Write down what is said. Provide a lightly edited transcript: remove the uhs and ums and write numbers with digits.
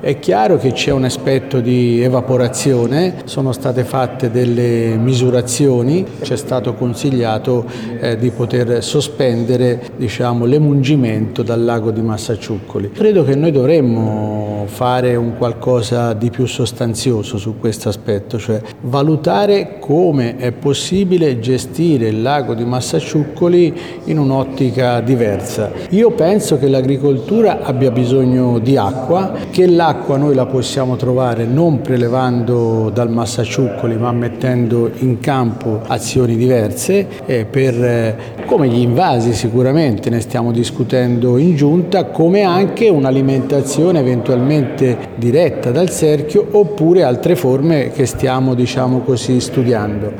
È chiaro che c'è un aspetto di evaporazione, sono state fatte delle misurazioni, ci è stato consigliato di poter sospendere l'emungimento dal lago di Massaciuccoli. Credo che noi dovremmo fare un qualcosa di più sostanzioso su questo aspetto, cioè valutare come è possibile gestire il lago di Massaciuccoli in un'ottica diversa. Io penso che l'agricoltura abbia bisogno di acqua, che l'acqua noi la possiamo trovare non prelevando dal Massaciuccoli ma mettendo in campo azioni diverse come gli invasi, sicuramente ne stiamo discutendo in giunta, come anche un'alimentazione eventualmente diretta dal cerchio oppure altre forme che stiamo studiando.